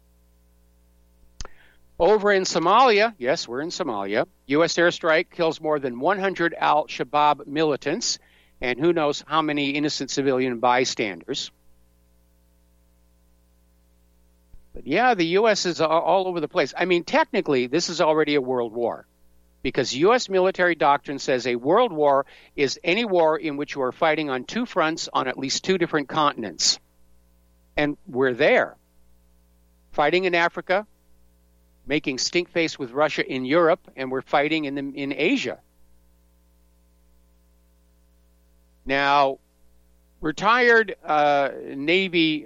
Over in Somalia, yes, we're in Somalia, U.S. airstrike kills more than 100 al-Shabaab militants, and who knows how many innocent civilian bystanders. But yeah, the U.S. is all over the place. I mean, technically, this is already a world war, because U.S. military doctrine says a world war is any war in which you are fighting on two fronts on at least two different continents. And we're there. Fighting in Africa, making stink face with Russia in Europe, and we're fighting in Asia. Now, retired Navy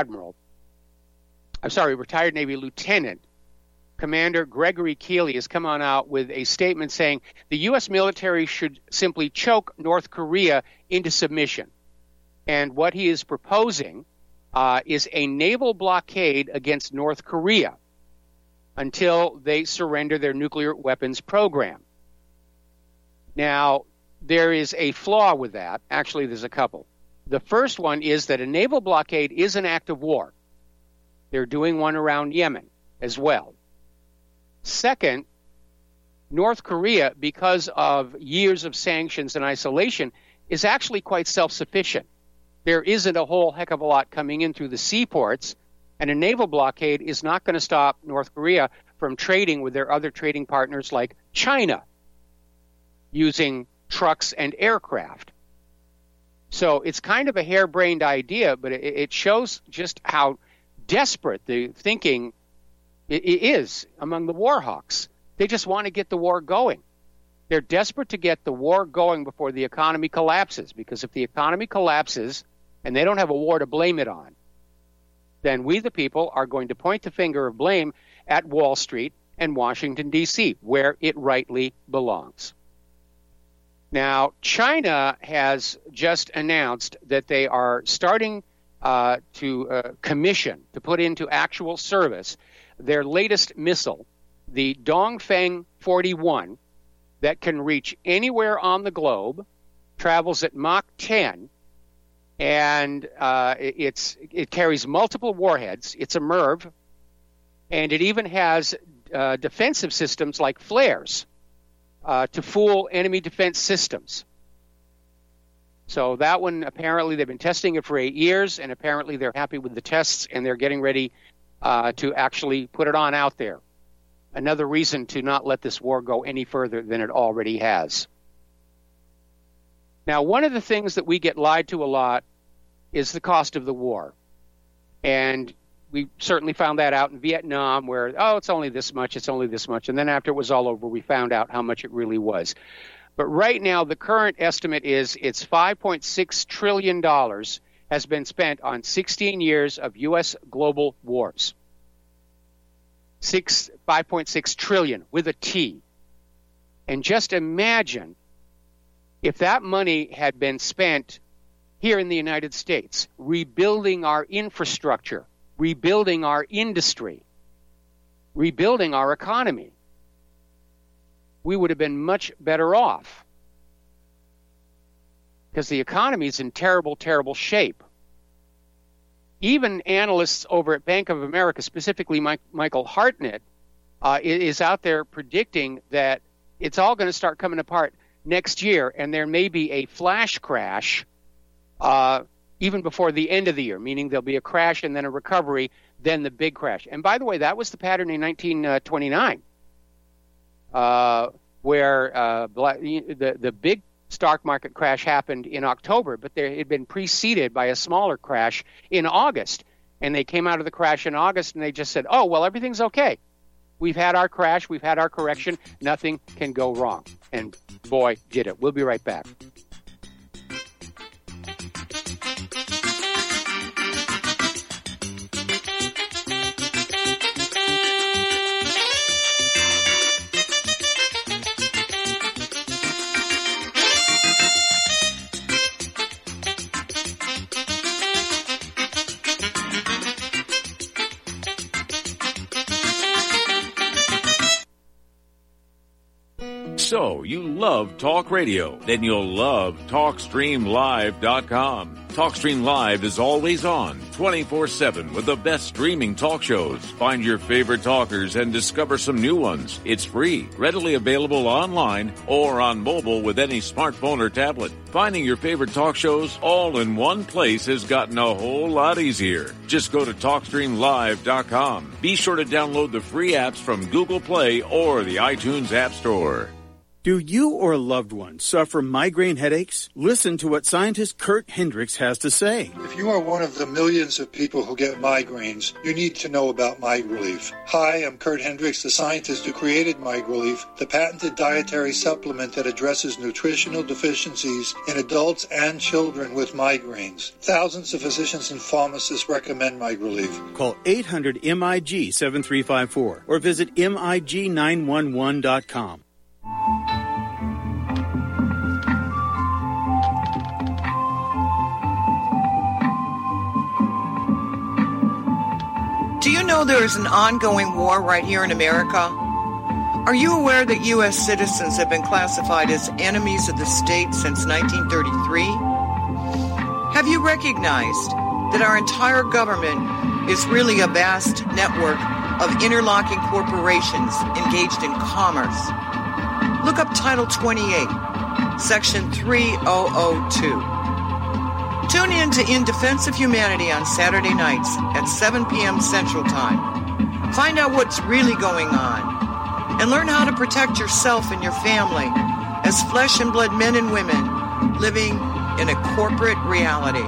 Lieutenant Commander Gregory Keeley has come on out with a statement saying the U.S. military should simply choke North Korea into submission. And what he is proposing is a naval blockade against North Korea until they surrender their nuclear weapons program. Now, there is a flaw with that. Actually, there's a couple. The first one is that a naval blockade is an act of war. They're doing one around Yemen as well. Second, North Korea, because of years of sanctions and isolation, is actually quite self-sufficient. There isn't a whole heck of a lot coming in through the seaports, and a naval blockade is not going to stop North Korea from trading with their other trading partners like China, using trucks and aircraft. So it's kind of a harebrained idea, but it shows just how desperate the thinking is among the war hawks. They just want to get the war going. They're desperate to get the war going before the economy collapses, because if the economy collapses and they don't have a war to blame it on, then we, the people, are going to point the finger of blame at Wall Street and Washington, D.C., where it rightly belongs. Now, China has just announced that they are starting to commission, to put into actual service, their latest missile, the Dongfeng 41, that can reach anywhere on the globe, travels at Mach 10, and it carries multiple warheads. It's a MIRV, and it even has defensive systems like flares to fool enemy defense systems. So that one, apparently, they've been testing it for 8 years, and apparently they're happy with the tests, and they're getting ready to actually put it on out there. Another reason to not let this war go any further than it already has. Now, one of the things that we get lied to a lot is the cost of the war. And we certainly found that out in Vietnam, where, it's only this much, it's only this much. And then after it was all over, we found out how much it really was. But right now, the current estimate is it's $5.6 trillion has been spent on 16 years of U.S. global wars. 5.6 trillion with a T. And just imagine if that money had been spent here in the United States, rebuilding our infrastructure, rebuilding our industry, rebuilding our economy, we would have been much better off, because the economy is in terrible, terrible shape. even analysts over at Bank of America, specifically Michael Hartnett, is out there predicting that it's all going to start coming apart next year, and there may be a flash crash even before the end of the year, meaning there'll be a crash and then a recovery, then the big crash. And by the way, that was the pattern in 1929, where the big stock market crash happened in October, but it had been preceded by a smaller crash in August. And they came out of the crash in August, and they just said, oh, well, everything's okay. We've had our crash. We've had our correction. Nothing can go wrong. And boy, did it. We'll be right back. So, you love talk radio? Then you'll love TalkStreamLive.com. TalkStream Live is always on, 24/7, with the best streaming talk shows. Find your favorite talkers and discover some new ones. It's free, readily available online or on mobile with any smartphone or tablet. Finding your favorite talk shows all in one place has gotten a whole lot easier. Just go to TalkStreamLive.com. Be sure to download the free apps from Google Play or the iTunes App Store. Do you or a loved one suffer migraine headaches? Listen to what scientist Kurt Hendricks has to say. If you are one of the millions of people who get migraines, you need to know about MigRelief. Hi, I'm Kurt Hendricks, the scientist who created MigRelief, the patented dietary supplement that addresses nutritional deficiencies in adults and children with migraines. Thousands of physicians and pharmacists recommend MigRelief. Call 800-MIG-7354 or visit MIG911.com. Do you know there is an ongoing war right here in America? Are you aware that U.S. citizens have been classified as enemies of the state since 1933? Have you recognized that our entire government is really a vast network of interlocking corporations engaged in commerce? Look up Title 28, Section 3002. Tune in to In Defense of Humanity on Saturday nights at 7 p.m. Central Time. Find out what's really going on and learn how to protect yourself and your family as flesh and blood men and women living in a corporate reality.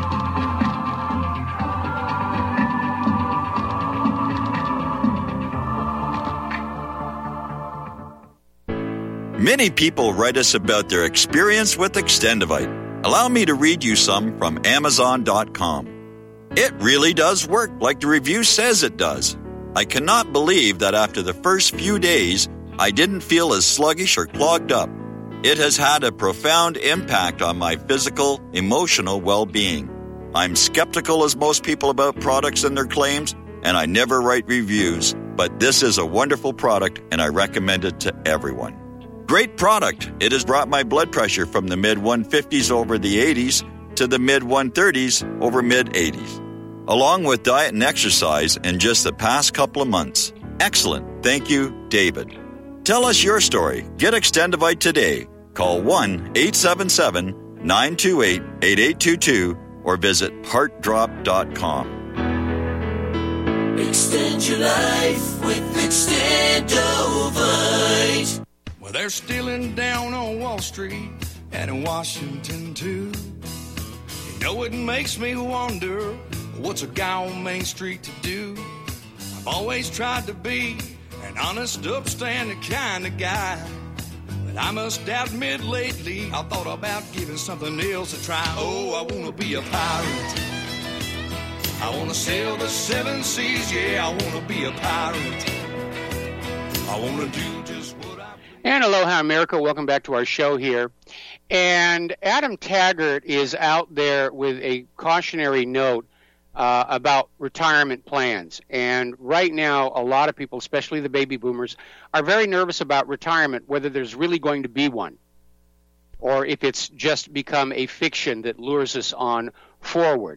Many people write us about their experience with Extendivite. Allow me to read you some from Amazon.com. It really does work like the review says it does. I cannot believe that after the first few days, I didn't feel as sluggish or clogged up. It has had a profound impact on my physical, emotional well-being. I'm skeptical as most people about products and their claims, and I never write reviews, but this is a wonderful product and I recommend it to everyone. Great product. It has brought my blood pressure from the mid-150s over the 80s to the mid-130s over mid-80s, along with diet and exercise in just the past couple of months. Excellent. Thank you, David. Tell us your story. Get Extendivite today. Call 1-877-928-8822 or visit heartdrop.com. Extend your life with Extendovite. Well, they're stealing down on Wall Street and in Washington, too. You know, it makes me wonder, what's a guy on Main Street to do? I've always tried to be an honest, upstanding kind of guy. But I must admit lately, I thought about giving something else a try. Oh, I want to be a pirate. I want to sail the seven seas, yeah, I want to be a pirate. I want to do just what I... And aloha, America. Welcome back to our show here. And Adam Taggart is out there with a cautionary note about retirement plans. And right now, a lot of people, especially the baby boomers, are very nervous about retirement, whether there's really going to be one, or if it's just become a fiction that lures us on forward.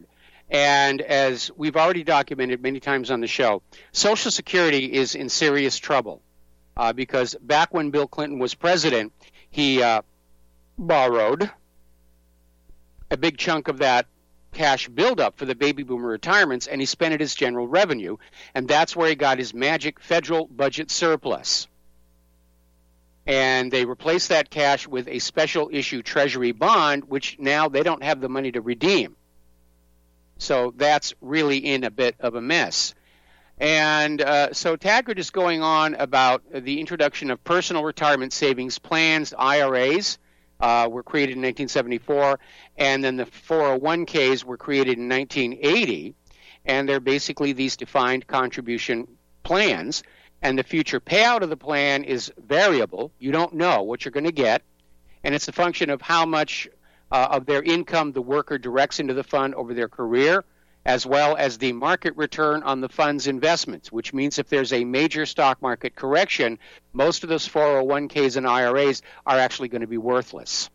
And as we've already documented many times on the show, Social Security is in serious trouble because back when Bill Clinton was president, he borrowed a big chunk of that cash buildup for the baby boomer retirements, and he spent it as general revenue, and that's where he got his magic federal budget surplus. And they replaced that cash with a special issue treasury bond, which now they don't have the money to redeem. So that's really in a bit of a mess. And so Taggart is going on about the introduction of personal retirement savings plans, IRAs, were created in 1974, and then the 401ks were created in 1980, and they're basically these defined contribution plans, and the future payout of the plan is variable. You don't know what you're going to get, and it's a function of how much of their income the worker directs into the fund over their career, as well as the market return on the fund's investments, which means if there's a major stock market correction, most of those 401ks and IRAs are actually going to be worthless.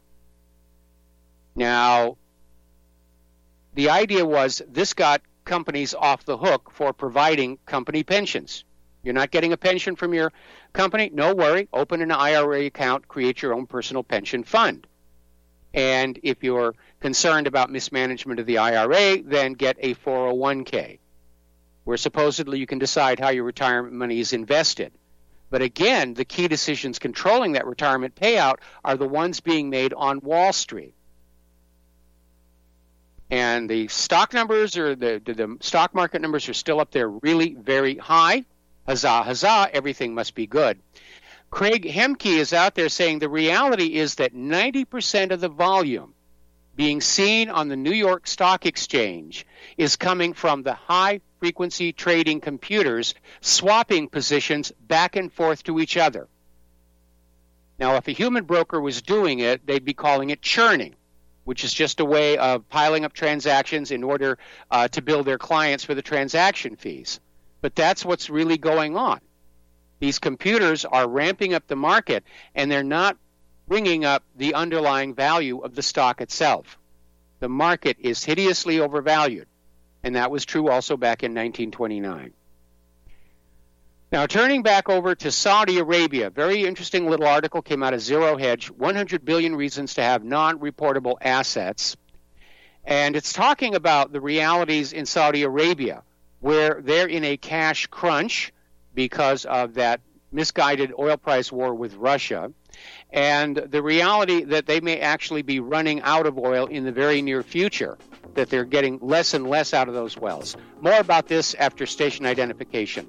Now, the idea was this got companies off the hook for providing company pensions. You're not getting a pension from your company? No worry. Open an IRA account, create your own personal pension fund. And if you're concerned about mismanagement of the IRA, then get a 401k, where supposedly you can decide how your retirement money is invested. But again, the key decisions controlling that retirement payout are the ones being made on Wall Street. And the stock numbers or the stock market numbers are still up there really very high. Huzzah, huzzah, everything must be good. Craig Hemke is out there saying the reality is that 90% of the volume being seen on the New York Stock Exchange is coming from the high-frequency trading computers swapping positions back and forth to each other. Now, if a human broker was doing it, they'd be calling it churning, which is just a way of piling up transactions in order to bill their clients for the transaction fees. But that's what's really going on. These computers are ramping up the market, and they're not bringing up the underlying value of the stock itself. The market is hideously overvalued, and that was true also back in 1929. Now, turning back over to Saudi Arabia, very interesting little article came out of Zero Hedge, 100 billion reasons to have non-reportable assets. And it's talking about the realities in Saudi Arabia, where they're in a cash crunch because of that misguided oil price war with Russia, and the reality that they may actually be running out of oil in the very near future, that they're getting less and less out of those wells. More about this after station identification.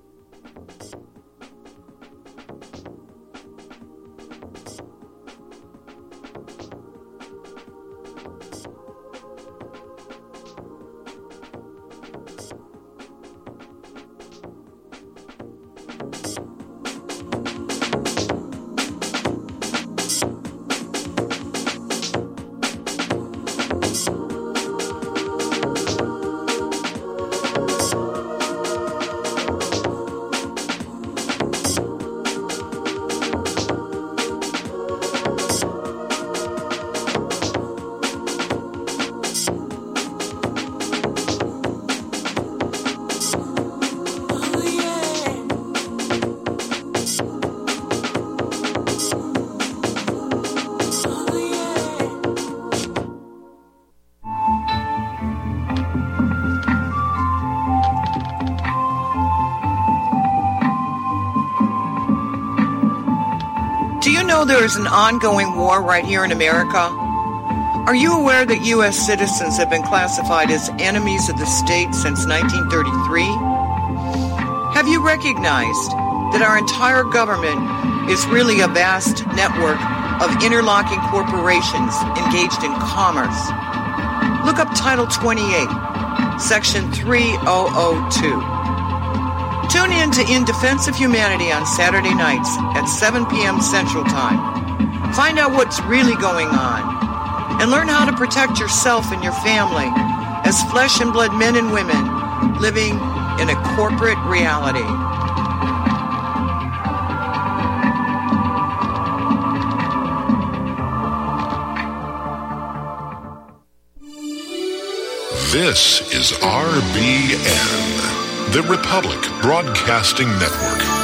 There is an ongoing war right here in America. Are you aware that U.S. citizens have been classified as enemies of the state since 1933? Have you recognized that our entire government is really a vast network of interlocking corporations engaged in commerce? Look up Title 28, Section 3002. Tune in to In Defense of Humanity on Saturday nights at 7 p.m. Central Time. Find out what's really going on and learn how to protect yourself and your family as flesh and blood men and women living in a corporate reality. This is RBN, the Republic Broadcasting Network.